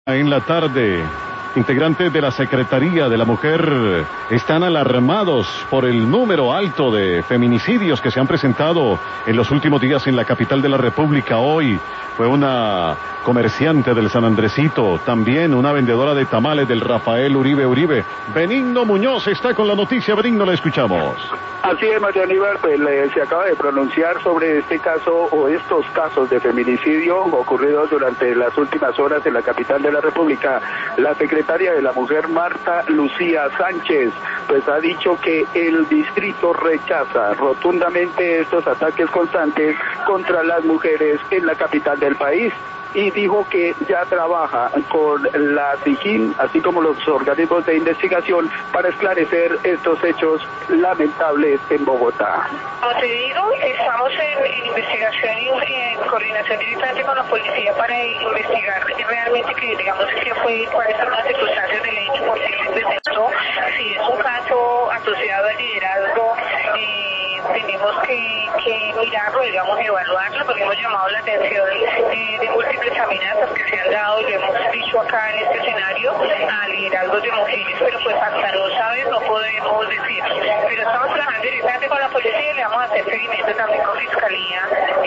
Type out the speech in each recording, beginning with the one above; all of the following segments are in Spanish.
En la tarde, integrantes de la Secretaría de la Mujer están alarmados por el número alto de feminicidios que se han presentado en los últimos días en la capital de la República. Hoy fue una comerciante del San Andresito, también una vendedora de tamales del Rafael Uribe. Benigno Muñoz está con la noticia. Benigno, la escuchamos. Así es, María Aníbal, pues se acaba de pronunciar sobre este caso o estos casos de feminicidio ocurridos durante las últimas horas en la capital de la República. La secretaria de la Mujer, Marta Lucía Sánchez, pues ha dicho que el distrito rechaza rotundamente estos ataques constantes contra las mujeres en la capital del país. Y dijo que ya trabaja con la DIJÍN, así como los organismos de investigación, para esclarecer estos hechos lamentables en Bogotá. Como te digo, estamos en investigación y en coordinación directamente con la policía para investigar realmente cuáles son las circunstancias del hecho posible. Si es un caso asociado al liderazgo, tenemos que mirarlo, evaluarlo, porque hemos llamado la atención de múltiples amenazas que se han dado, y lo hemos dicho acá en este escenario, a liderazgos de mujeres, pero pues hasta no saber no podemos decir. Pero estamos trabajando directamente con la policía y le vamos a hacer seguimiento también con Fiscalía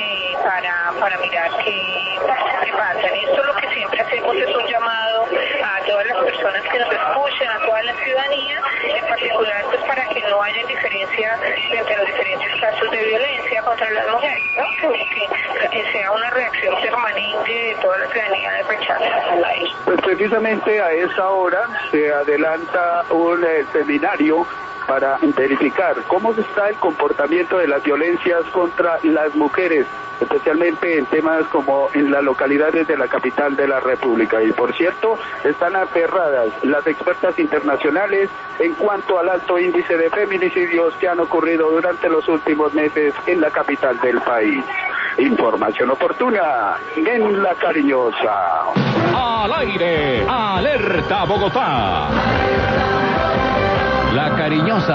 para mirar qué pasa. En esto lo que siempre hacemos es un llamado a todas las personas que nos escuchen, a toda la ciudadanía, en particular pues para que no haya diferencia entre los diferentes casos de violencia contra las mujeres, ¿no? Que sea una reacción permanente de toda la ciudadanía de rechazo. Pues precisamente a esa hora se adelanta un seminario para verificar cómo está el comportamiento de las violencias contra las mujeres, especialmente en temas como en las localidades de la capital de la República. Y por cierto, están aferradas las expertas internacionales en cuanto al alto índice de feminicidios que han ocurrido durante los últimos meses en la capital del país. Información oportuna en La Cariñosa. Al aire, alerta Bogotá. La Cariñosa.